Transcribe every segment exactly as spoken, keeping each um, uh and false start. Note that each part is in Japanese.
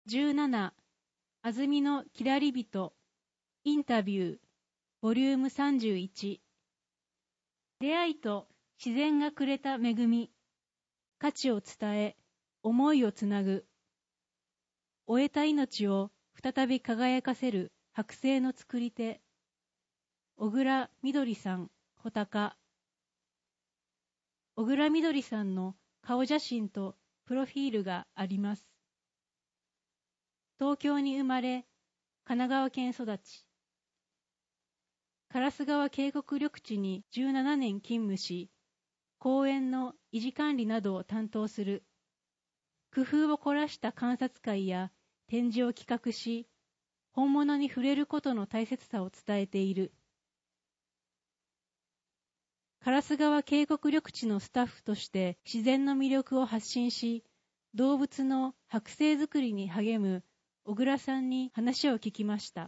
じゅうなな安曇のきらりびとインタビューボリュームさんじゅういち出会いと自然がくれた恵み価値を伝え思いをつなぐ終えた命を再び輝かせる剥製の作り手小倉みどりさん穂高小倉みどりさんの顔写真とプロフィールがあります。東京に生まれ、神奈川県育ち。烏川渓谷緑地にじゅうななねん勤務し、公園の維持管理などを担当する。工夫を凝らした観察会や展示を企画し、本物に触れることの大切さを伝えている。烏川渓谷緑地のスタッフとして自然の魅力を発信し、動物の剥製作りに励む小倉さんに話を聞きました。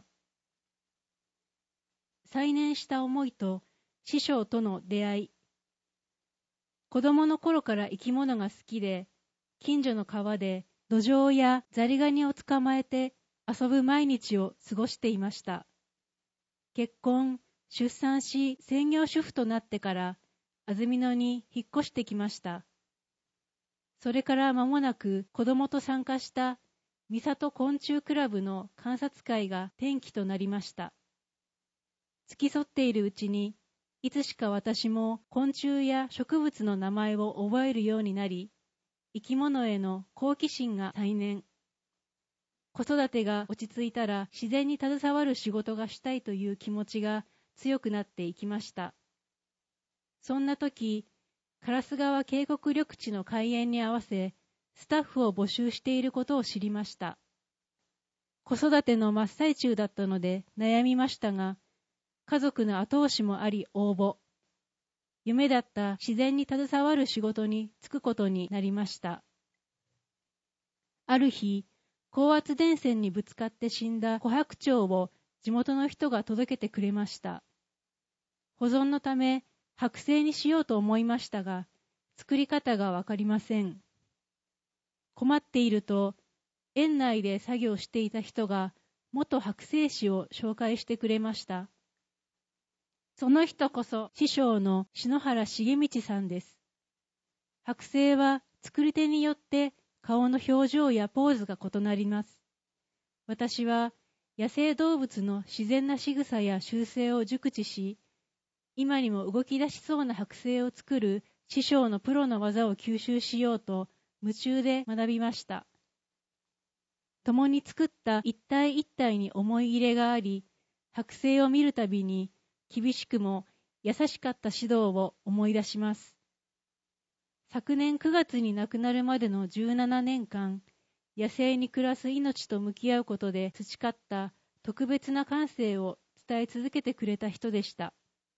再燃した思いと師匠との出会い。子供の頃から生き物が好きで、近所の川でドジョウやザリガニを捕まえて遊ぶ毎日を過ごしていました。結婚、出産し専業主婦となってから安曇野に引っ越してきました。それから間もなく子供と参加した三郷昆虫クラブの観察会が転機となりました。付き添っているうちに、いつしか私も昆虫や植物の名前を覚えるようになり、生き物への好奇心が再燃。子育てが落ち着いたら自然に携わる仕事がしたいという気持ちが強くなっていきました。そんな時、烏川渓谷緑地の開園に合わせ、スタッフを募集していることを知りました。子育ての真っ最中だったので悩みましたが、家族の後押しもあり応募。夢だった自然に携わる仕事に就くことになりました。ある日、高圧電線にぶつかって死んだ琥珀鳥を地元の人が届けてくれました。保存のため剥製にしようと思いましたが、作り方がわかりません。困っていると、園内で作業していた人が元剥製師を紹介してくれました。その人こそ師匠の篠原重道さんです。剥製は作り手によって顔の表情やポーズが異なります。私は野生動物の自然な仕草や習性を熟知し、今にも動き出しそうな剥製を作る師匠のプロの技を吸収しようと夢中で学びました。共に作った一体一体に思い入れがあり、剥製を見るたびに厳しくも優しかった指導を思い出します。昨年くがつに亡くなるまでのじゅうななねんかん、野生に暮らす命と向き合うことで培った特別な感性を伝え続けてくれた人でした。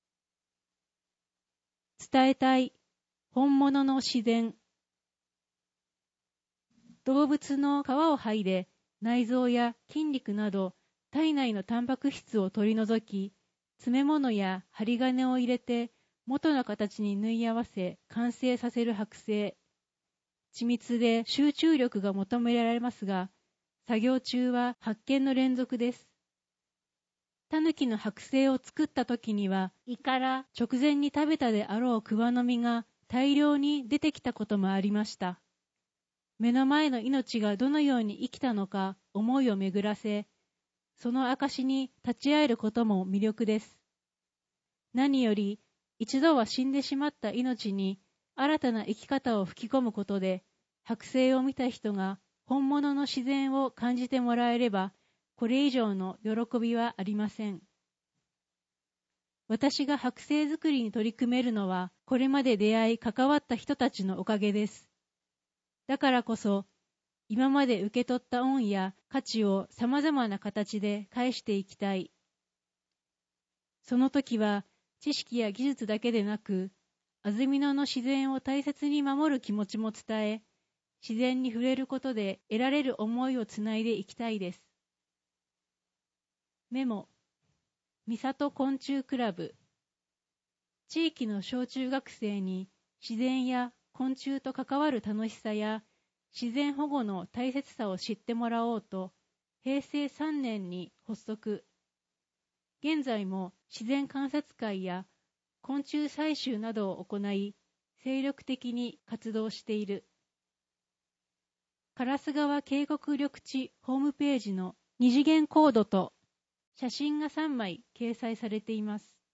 伝えたい本物の自然。動物の皮を剥いで内臓や筋肉など体内のタンパク質を取り除き、詰め物や針金を入れて元の形に縫い合わせ完成させる剥製。緻密で集中力が求められますが、作業中は発見の連続です。タヌキの剥製を作った時には、胃から直前に食べたであろうクワの実が大量に出てきたこともありました。目の前の命がどのように生きたのか思いを巡らせ、その証に立ち会えることも魅力です。何より一度は死んでしまった命に新たな生き方を吹き込むことで、剥製を見た人が本物の自然を感じてもらえれば、これ以上の喜びはありません。私が剥製作りに取り組めるのは、これまで出会い関わった人たちのおかげです。だからこそ、今まで受け取った恩や価値を様々な形で返していきたい。その時は、知識や技術だけでなく、安曇野の自然を大切に守る気持ちも伝え、自然に触れることで得られる思いをつないでいきたいです。メモ、三郷昆虫クラブ。地域の小中学生に自然や昆虫と関わる楽しさや自然保護の大切さを知ってもらおうと、へいせいさんねんに発足。現在も自然観察会や昆虫採集などを行い、精力的に活動している。烏川渓谷緑地ホームページの二次元コードと写真がさんまい掲載されています。